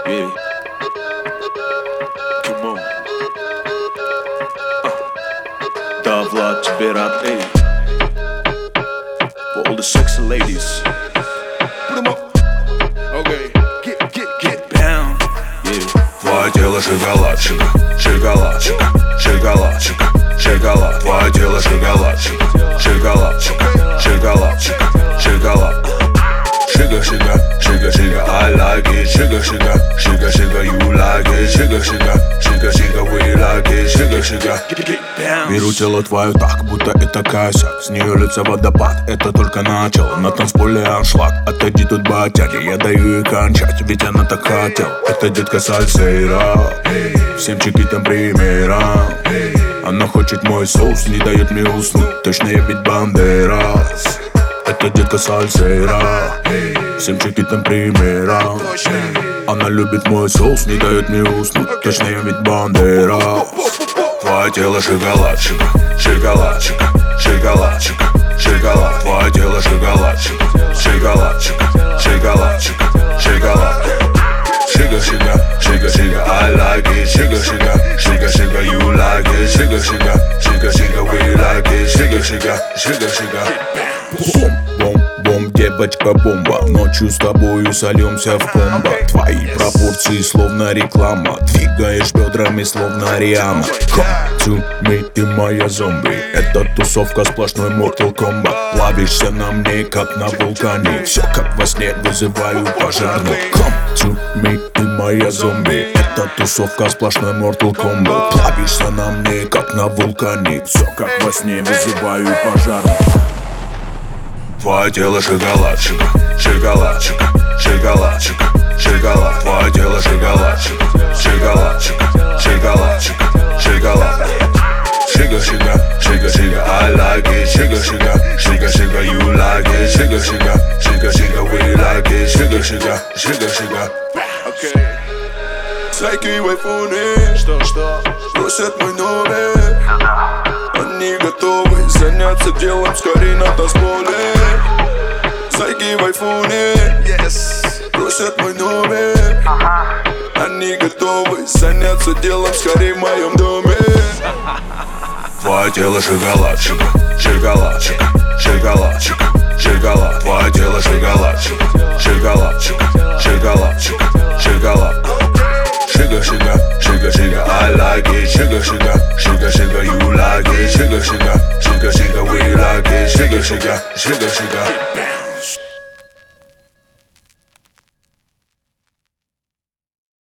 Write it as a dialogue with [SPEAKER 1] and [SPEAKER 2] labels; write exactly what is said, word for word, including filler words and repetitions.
[SPEAKER 1] Yeah. Come on. Uh. Да, Влад, тебе рад, эй. For all the sexy ladies. Put 'em up. Okay. Get, get, get down. Yeah.
[SPEAKER 2] Твое тело шоколадчика, шоколадчика, шоколадчика, шоколад. Твое тело шоколадчика, шоколадчика, шоколадчика, шоколад. Sugar, sugar, sugar, sugar, I like it. Sugar, sugar, sugar, sugar, you like it. Sugar, sugar, sugar, sugar, we like it. Sugar, sugar,
[SPEAKER 1] Get down.
[SPEAKER 2] беру тело твое так, будто это косяк. С нее лица водопад, это только начало. На танцполе аншлаг, отойди тут батяги. Я даю ей кончать, ведь она так хотела. Это детка сальсейра, всем чекитам примером. Она хочет мой соус, не дает мне уснуть. Точно я ведь бандерас. Это детка сальсейра, всем чекитам примером. Она любит мой соус, не дает мне уснуть. Точно я ведь бандерас. Твое тело шоколадчика, шоколадчика, шоколадчика, шоколад. Твое тело шоколадчика, шоколадчика, шоколадчика, шоколад. Sugar, sugar, sugar, sugar, I like it. Sugar, sugar, sugar, sugar, you like it. Sugar, sugar, sugar, sugar, we like it. Sugar, sugar, sugar, sugar. Бом, бом, бом, девочка бомба. Ночью с тобою сольемся в комбо. Твои пропорции словно реклама. Двигаешь бедрами словно Риана. Come to me, ты моя зомби. Это тусовка сплошной Mortal Kombat. Плавишься на мне, как на вулкане. Все как во сне, вызываю пожарную. Come to me, ты моя зомби. Это тусовка сплошной Mortal Kombat. Плавишься на мне, как на вулкане. Все как во сне, вызываю пожарную. Твое тело шоколадчика, шоколадчика, шоколадчика, шоколад. Твое тело шоколадчика, шоколадчика, шоколадчика, шоколад. Sugar, sugar, sugar, sugar, I like it. Sugar, sugar, sugar, sugar, you like it. Sugar, sugar, sugar, sugar, we like it. Sugar, sugar, sugar, sugar.
[SPEAKER 1] Okay.
[SPEAKER 3] Сайки в айфоне,
[SPEAKER 1] Что, что?
[SPEAKER 3] просят мой номер. Они готовы заняться делом скорее на танцполе. Сайки в айфоне,
[SPEAKER 1] Yes.
[SPEAKER 3] просят мой номер. Они готовы заняться делом скорее в моем доме.
[SPEAKER 2] Твое тело шоколадчика, шоколадчика, шоколадчика, шоколад. Твое тело шоколадчика, шоколадчика, шоколадчика, шоколад. Sugar, sugar, sugar, sugar, I like it. Sugar, sugar, sugar, sugar, you like it. Sugar, sugar, sugar, sugar, we like it. Sugar, sugar, sugar, sugar.